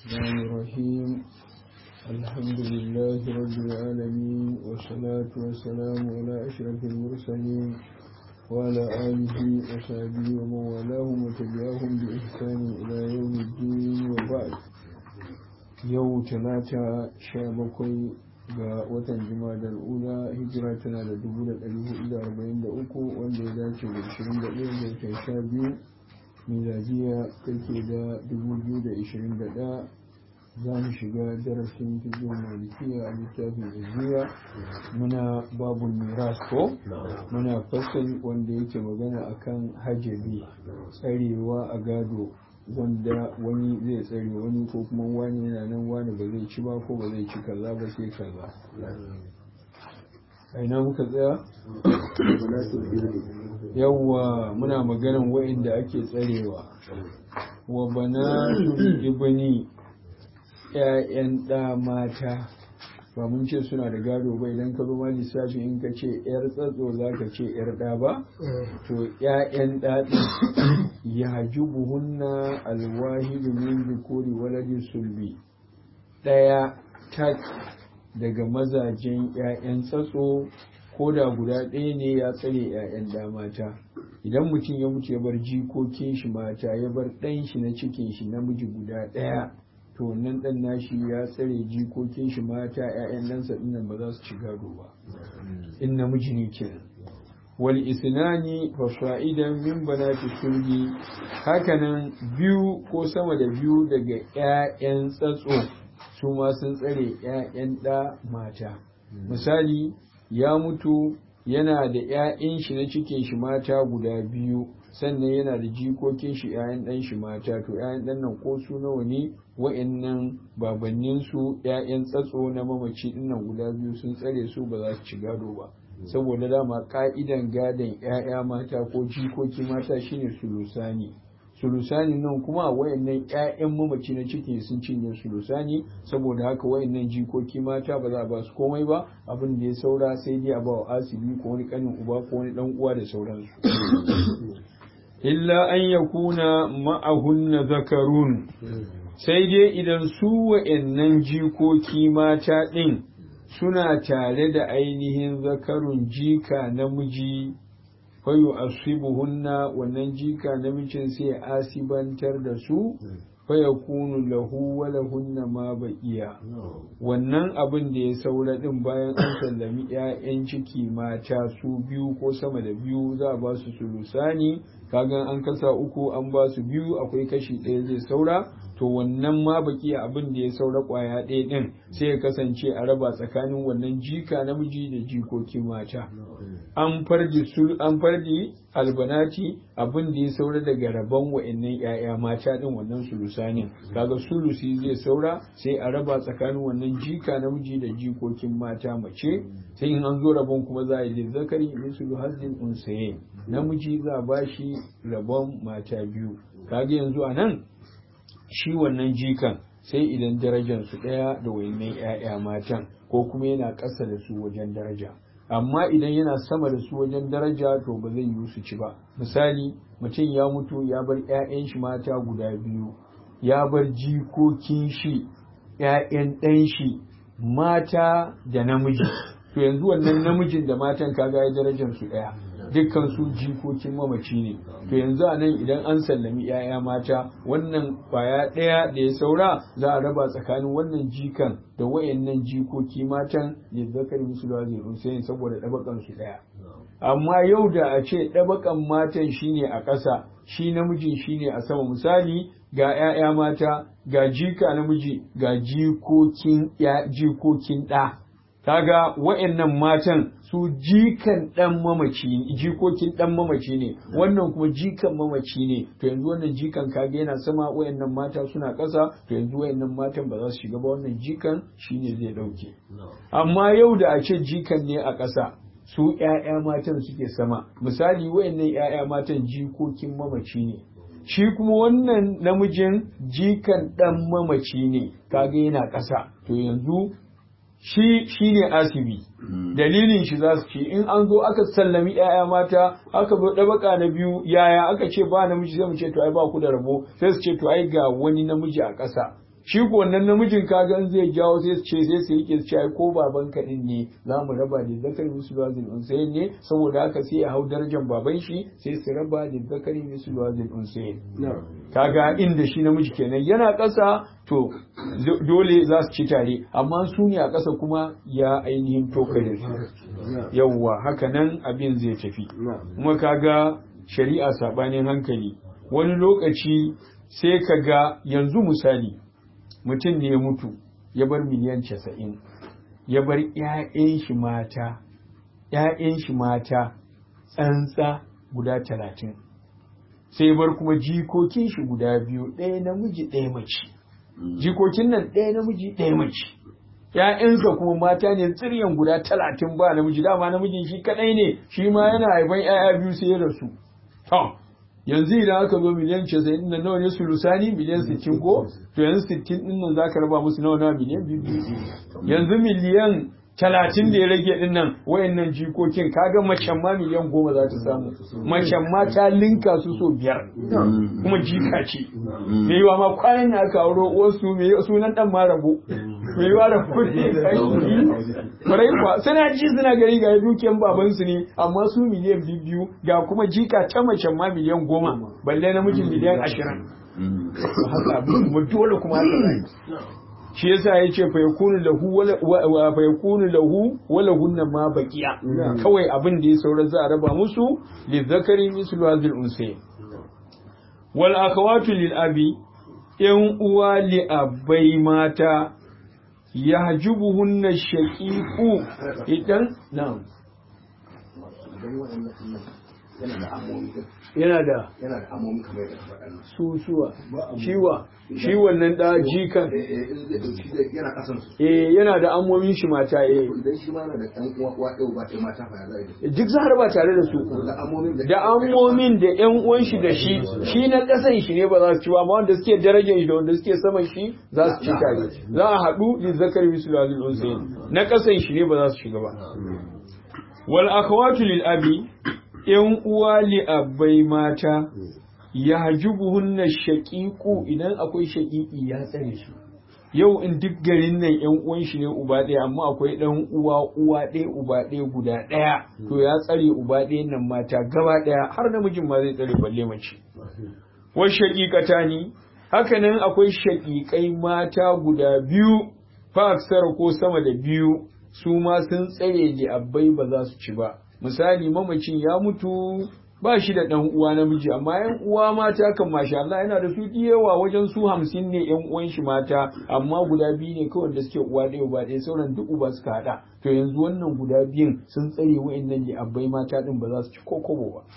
الرحمن الرحيم الحمد لله رب العالمين والصلاة والسلام على أشرف المرسلين وعلى آله وصحبه ومن والاهم وتبعهم بإحسان إلى يوم الدين وبعد يوم ثلاثة شابكي ga watan Jumadal Ula hijira tana da 1443 wanda ya dace da 21 ga watan 12 miladiya take da 2021. za mu shiga darasin fiqh malikiya a littafin izziya muna babul miras ko muna fasal wanda yake magana akan hajabi tsarewa a gado wanda wani zai tsare wani ko kuma wani yana nan wani ba zai ci ba ko ba zai ci kaza ba sai kaza aina muka tsaya yawwa muna maganan wa'inda ake tsarewa wa banatul ibni ‘ya'yan ɗa mata ba mun ce suna da gado ba idan ka zo ma lissafi in ka ce ‘yar tsatso za ka ce ‘yar ɗa ba to ‘ya'yan ɗaɗin ya ji buhunna alwahidu min zukuri waladin sulbi ɗaya tak daga mazajen ‘ya'yan tsatso ko da guda ɗaya ne ya tsare ‘ya'yan ɗa mata idan mutum ya mutu ya bar jikokin shi mata ya bar ɗan shi na cikin shi namiji guda ɗaya to wannan dan nashi ya tsare jikokin shi mata ƴaƴan ɗansa dinnan ba za su ci gado ba in namiji ne kenan wal isnani fa fa'idan min banati sulbi hakanan biyu ko sama da biyu daga ƴaƴan tsatso su ma sun tsare ƴaƴan ɗa mata misali ya mutu yana da ƴaƴan shi na cikin shi mata guda biyu sannan yana da jikokin shi ƴaƴan ɗan shi mata to ƴaƴan ɗan nan ko su nawa ne wa'annan babannin su ƴaƴan tsatso na mamaci dinnan guda biyu sun tsare su ba za su ci gado ba saboda dama ka'idan gadon ƴaƴa mata ko jikoki mata shine sulusani nan kuma wayannan ƴaƴan mamaci na ciki sun cinye sulusani saboda haka wayannan jikoki mata ba za a ba su komai ba abin da ya saura sai dai a ba wa asibi ko wani kanin uba ko wani dan uwa da sauransu illa an yakuna ma'ahunna zakarun sai dai idan su wa'annan jikoki mata ɗin suna tare da ainihin zakarun jika namiji fayu asibuhunna wannan jika namijin sai asibantar da su faya kunu lahu wa lahunna ma baqiya wannan abin da ya saura din bayan an sallami 'ya'yan ciki mata su biyu ko sama da biyu za a ba su sulusani kagan an kasa uku an ba su biyu akwai kashi ɗaya zai saura to wannan ma baki abin da ya saura kwaya ɗaya ɗin sai ya kasance a raba tsakanin wannan jika namiji da jikoki mata an fardi albanati abin da ya saura daga rabon wa'annan ƴaƴa mata ɗin wannan sulusani kaga sulusi zai saura sai a raba tsakanin wannan jika namiji da jikokin mata mace sai in an zo rabon kuma za a yi zakari mislu hazzin unsaye namiji za a bashi rabon mata biyu kaga yanzu a nan shi wannan jikan sai idan darajarsu ɗaya da wayannan 'ya'ya matan ko kuma yana ƙasa da su wajen daraja amma idan yana sama da su wajen daraja to ba zai yi su ci ba misali mutum ya mutu ya bar 'ya'yan shi mata guda biyu ya bar jikokin shi 'ya'yan ɗan shi mata da namiji to yanzu wannan namijin da matan kaga ya darajar su ɗaya dukkan su jikokin mamaci ne to yanzu a nan idan an sallami 'ya'ya mata wannan kwaya ɗaya da ya saura za a raba tsakanin wannan jikan da wayannan jikoki matan da zakar musu da zai rusayin saboda ɗabakan su ɗaya amma yau da a ce ɗabakan matan shine a ƙasa shi namijin shine a sama misali ga 'ya'ya mata ga jika namiji ga jikokin ɗa kaga wa'annan matan su jikan dan mamaci jikokin dan mamaci ne wannan kuma jikan mamaci ne to yanzu wannan jikan kaga yana sama wa'annan mata suna ƙasa to yanzu wa'annan matan ba za su shiga ba wannan jikan shine zai dauke amma yau da a ce jikan ne a ƙasa su ƴaƴa matan suke sama misali wa'annan ƴaƴa matan jikokin mamaci ne shi kuma wannan namijin jikan dan mamaci ne kaga yana ƙasa to yanzu shi ne asibi dalilin shi za su ce in an zo aka sallami 'ya'ya mata aka zo ɗabaka na biyu yaya aka ce ba namiji sai mu ce to ai ba ku da rabo sai su ce to ai ga wani namiji a ƙasa shi ko wannan namijin kaga in zai jawo sai su ce sai su yake su ce ko baban ka din ne za mu raba da zakari mislu wazil unsayin ne saboda haka sai ya hau darajar baban shi sai su raba da zakari mislu wazil unsayin kaga inda shi namiji kenan yana ƙasa to dole za su ci tare amma su ne a ƙasa kuma ya ainihin tokare yawwa haka nan abin zai tafi kuma kaga shari'a sabanin hankali wani lokaci sai kaga yanzu misali mutum ne ya mutu ya bar miliyan 90 ya bar ƴaƴan shi mata tsantsa guda 30 sai bar kuma jikokin shi guda biyu ɗaya namiji ɗaya mace jikokin nan ɗaya namiji ɗaya mace ƴaƴansa kuma mata ne tsiryan guda 30 ba namiji dama namijin shi kadai ne shi ma yana haifan ƴaƴa biyu sai ya rasu yanzu idan aka zo miliyan 90 din nan nawa ne sulusani miliyan 60 ko to yanzu 60 din nan zaka raba musu nawa miliyan 2 yanzu miliyan 30 da ya rage din nan wayannan jikokin kaga macen ma miliyan 10 za ta samu macen ma ta linka su so 5 kuma jika ce me yiwa ma kwanan ne aka auro wasu me sunan dan ma rabo me yiwa da kudi kai kwa suna ji suna gari ga dukiyan baban su ne amma su miliyan 2 ga kuma jika ta macen ma miliyan 10 balle namijin miliyan 20 haka abin mu dole kuma haka shi yasa ya ce fa yakunu lahu wala hunna ma baqiya kawai abin da ya saura za a raba musu li zakari mislu hadhil unsay wal akhawatu lil abi yan uwa li abai mata yahjubuhunna shaqiqu idan na'am yana da amomi kamar da faɗa susuwa shi wannan da jikan yana kasan su yana da amomin shi mata idan shi ma yana da ɗan uwa ɗaya ba ɗaya mata fa ya zai duk za a raba tare da su da amomin da ƴan uwan shi da shi na kasan shi ne ba za su ci ba amma wanda suke darajar shi da wanda suke saman shi za su ci tare za a haɗu li zakari mislu hadhil unsayn na kasan shi ne ba za su shiga ba wal akhawatu lil abi ‘yan uwa li'abbai mata ya hajjubuhunna shaƙiƙu idan akwai shaƙiƙi ya tsare su. Yau in duk garin nan ‘yan uwan shi ne uba ɗaya amma akwai ɗan uwa ɗaya uba ɗaya guda ɗaya to ya tsare uba ɗaya nan mata gaba ɗaya har namijin ma zai tsare balle mace. Wai shaƙiƙata ni haka nan akwai shaƙiƙai mata guda biyu fa aksara ko sama da biyu su ma sun tsare li'abbai ba za su ci ba. Misali mamacin ya mutu ba shi da ɗan uwa namiji amma yan uwa mata kan masha Allah yana da su yawa wajen su 50 ne yan uwan shi mata amma guda biyu ne kawai da suke uwa ɗaya uba ɗaya sauran duk uba suka haɗa to yanzu wannan guda biyun sun tsare wa'annan li abbai mata din ba za su ci kokobo ba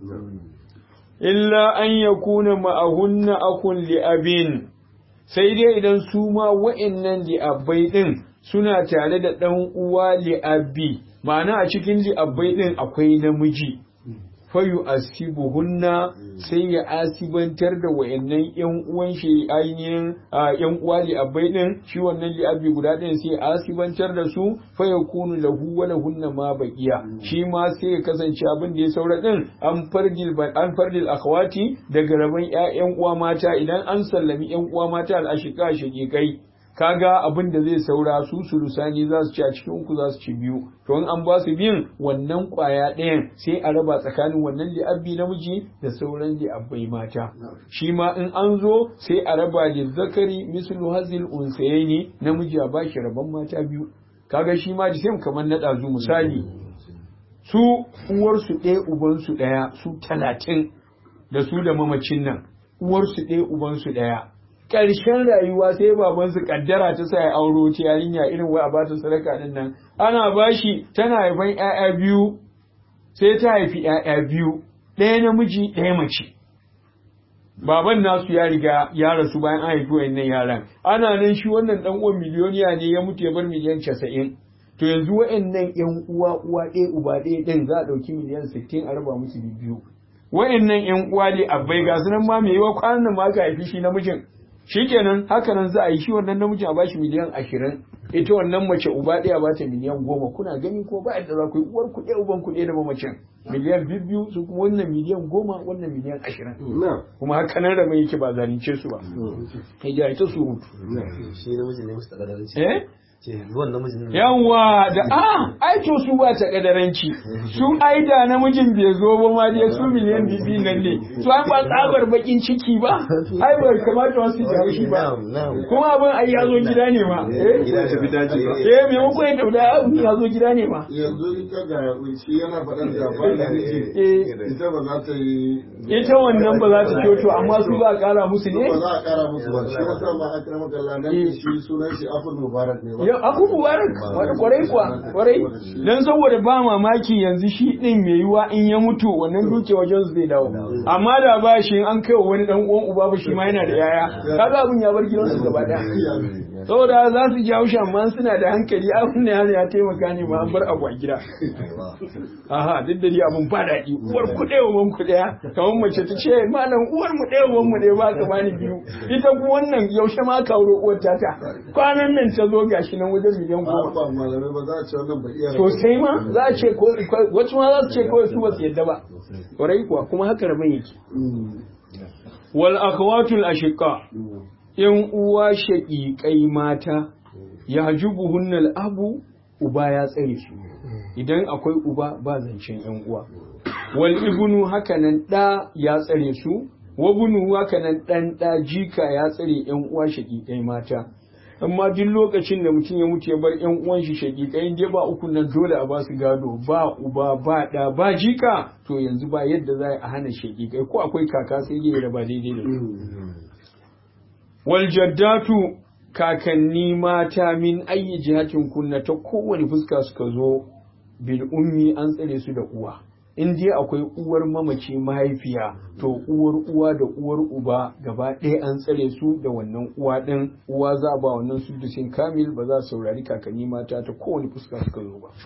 illa an yakuna ma'ahunna akun li abin sai dai idan su ma wa'annan li abbai din suna tare da ɗan uwa li abi ma'ana a cikin li'abbai ɗin akwai namiji fayu asibuhunna sai ya asibantar da wayannan yan uwan shi ainihin yan uwa li'abbai ɗin shi wannan li'abbi guda ɗin sai ya asibantar da su fa yakunu lahu wa lahunna ma baqiya shi ma sai ya kasance abin da ya saura ɗin an fardil akhawati daga rabon ƴaƴan uwa mata idan an sallami ƴan uwa mata al-ashiqa shaqiqai kaga abin da zai saura su sulusani za su ci a cikin uku za su ci biyu to in an ba su biyun wannan kwaya ɗayan sai a raba tsakanin wannan li'abbi namiji da sauran li'abbai mata shi ma in an zo sai a raba da zakari mislu hazil unsayni namiji a bashi rabon mata biyu kaga shi ma jisem kamar na ɗazu misali su uwarsu ɗaya ubansu ɗaya su 30 da su da mamacin nan uwarsu ɗaya ubansu ɗaya ƙarshen rayuwa sai babansu kaddara ta sa ya auro ta yarinya irin wai a ba ta sadaka din nan ana bashi tana haifan ƴaƴa biyu sai ta haifi ƴaƴa biyu ɗaya namiji ɗaya mace baban nasu ya riga ya rasu bayan an haifi wayannan yaran ana nan shi wannan dan uwan miliyoniya ne ya mutu ya bar miliyan 90 to yanzu wayannan ƴan uwa ɗaya uba ɗaya din za a ɗauki miliyan 60 a raba musu biyu wayannan ƴan uwa ne abbai ga sunan ma me yawa kwanan ma ka haifi shi namijin shikenan haka nan za a yi shi wannan namijin a bashi miliyan 20 ita wannan mace uba ɗaya ba ta miliyan 10 kuna gani ko ba yadda za ku yi uwar ku ɗaya uban ku ɗaya da mamacin miliyan biyu su kuma wannan miliyan 10 wannan miliyan 20 kuma haka nan da mai yake ba zalunce su ba ya ita su hutu shi namijin ne musu takadaranci yawwa da ai to su ba ta kadaranci su ai da namijin bai zo ba ma dai su miliyan bibi nan ne su an ba tsabar bakin ciki ba ai bai kamata wasu jawo shi ba kuma abin ai ya zo gida ne ma gida ta fita ji me mu koyi da abin ya zo gida ne ma yanzu ita ga shi yana faɗan da ba da ita ba za ta yi ita wannan ba za ta kyoto amma su za a kara musu ne ba za a kara musu ba shi yasa ma akramaka kallan nan shi sunan shi Afur Mubarak ne ba Abu Mubarak wani kwarai kuwa kwarai dan saboda ba mamaki yanzu shi din mai yiwa in ya mutu wannan duke wajen su zai dawo amma da ba shi an kai wani dan uwan uba ba shi ma yana da yaya kaga abun ya bar gidansu gaba daya saboda za su jawo shi amma suna da hankali abun ne ya taimaka ne ma an bar abu a gida aha duk da abun ba daɗi uwar ku ɗaya uwan ku ɗaya kamar mace ta ce malam uwar mu ɗaya uwan mu ɗaya ba ka bani biyu ita ku wannan yaushe ma ka wuro uwar tata kwanan nan ta zo gashi nan wajen miliyan 10 ba malamai ba za a ce wannan ba iya sosai ma za a ce ko wasu ma za su ce kawai su ba su yadda ba kwarai kuwa kuma haka rabin yake wal akhwatul ashiqa yan uwa shaqiqai mata yahjubuhunnal abu uba ya tsare su idan akwai uba ba zancen yan uwa wal ibnu hakanan da ya tsare su wa bunu hakanan dan da jika ya tsare yan uwa shaqiqai mata amma duk lokacin da mutum ya mutu ya bar yan uwan shi shaqiqai dai ba uku nan dole a ba su gado ba uba ba da ba jika to yanzu ba yadda za a hana shaqiqai ko akwai kaka sai dai da ba daidai da wal jaddatu kakanni mata min ayi jihatin kunna ta kowane fuska suka zo bil ummi an tsare su da uwa in dai akwai uwar mamaci mahaifiya to uwar uwa da uwar uba gaba ɗaya an tsare su da wannan uwa ɗin uwa za a ba wannan sudusin kamil ba za su saurari kakanni mata ta kowane fuska suka zo ba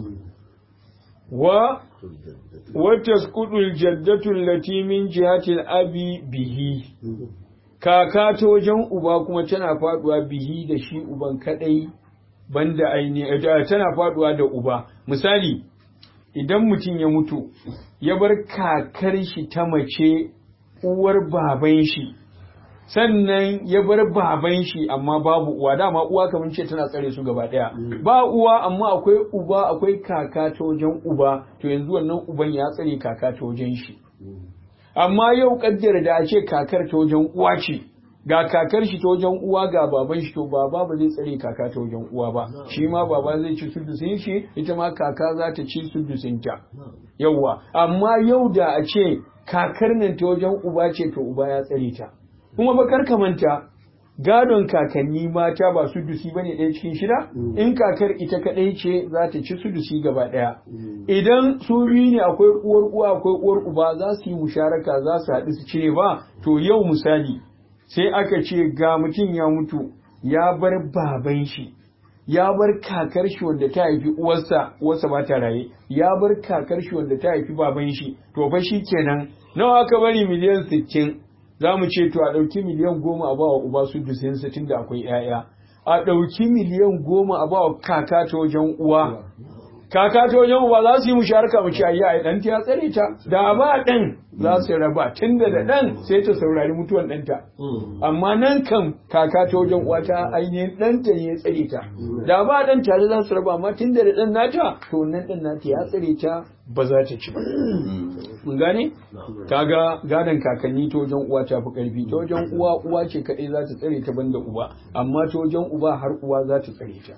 wa tasqudul jaddatu allati min jihatil abi bihi kaka ta wajen uba kuma tana faduwa bihi da shi uban kadai banda aini tana faduwa da uba misali idan mutum ya mutu ya bar kakar shi ta mace uwar baban shi sannan ya bar baban shi amma babu uwa dama uwa kamar ce tana tsare su gaba daya ba uwa amma akwai uba akwai kaka ta wajen uba to yanzu wannan uban ya tsare kaka ta wajen shi amma yau kaddara da a ce kakar ta wajen uwa ce ga kakar shi ta wajen uwa ga baban shi to baba ba zai tsare kaka ta wajen uwa ba shi ma baba zai ci sudusin shi ita ma kaka za ta ci sudusin ta yawwa amma yau da a ce kakar nan ta wajen uba ce to uba ya tsare ta kuma ba kar manta gadon kakanni mata ba sudusi bane ɗaya cikin shida in kakar ita kadai ce za ta ci sudusi gaba ɗaya idan su biyu ne akwai uwar uwa akwai uwar uba za su yi musharaka za su haɗu su cire ba to yau misali sai aka ce ga mutum ya mutu ya bar baban shi ya bar kakar shi wanda ta haifi uwarsa ba ta raye ya bar kakar shi wanda ta haifi baban shi to fa shi kenan nawa aka bari miliyan 60 za mu ce to a ɗauki miliyan 10 a ba wa uba su dusin tun da akwai 'ya'ya a ɗauki miliyan 10 a ba wa kaka ta wajen uwa kaka ta wajen uba za su yi musharaka mu ce ayya ai dan ta tsare ta da ba dan za su raba tunda da dan sai ta saurari mutuwan ɗanta amma nan kan kaka ta wajen uwa ta ainihin ɗanta ne ya tsare ta da ba dan tare za su raba amma tunda da dan nata to nan dan nata ya tsare ta ba za ta ci ba mun gane kaga gadon kakanni ta wajen uwa ta fi karfi ta wajen uwa ce kadai za ta tsare ta banda uba amma ta wajen uba har uwa za ta tsare ta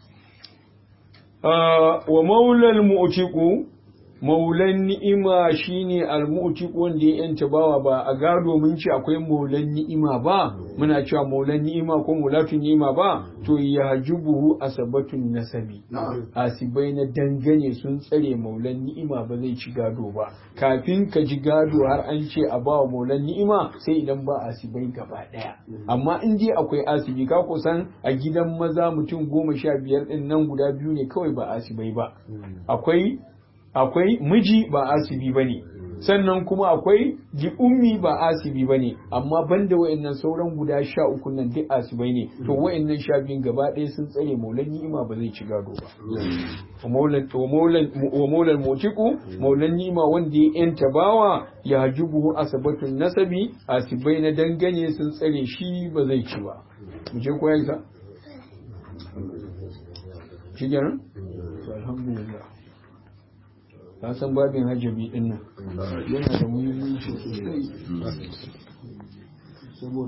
wa maulal mu'tiqu maulan ni'ima shine al-mu'tiqu wanda ya yanta bawa ba a gado mun ce akwai maulan ni'ima ba muna cewa maulan ni'ima ko maulatun ni'ima ba to yahjubuhu asabatun nasabi asibai na dangane sun tsare maulan ni'ima ba zai ci gado ba kafin ka ji gado har an ce a bawa maulan ni'ima sai idan ba asibai gaba daya amma in dai akwai asibi ka kusan a gidan maza mutum 15 din nan guda biyu ne kawai ba asibai ba akwai miji ba asibi ba ne sannan kuma akwai ji ummi ba asibi bane amma banda wayannan sauran guda 13 nan duk asibai ne to wayannan 12 gaba ɗaya sun tsare maulan ni'ima ba zai ci gado ba wa maulan mutiku maulan ni'ima wanda ya yanta bawa ya hajubuhu asabatun nasabi asibai na dangane sun tsare shi ba zai ci ba mu je ko ya isa shi kenan alhamdulillah ka san babin hajjabi din nan yana da muhimmanci sosai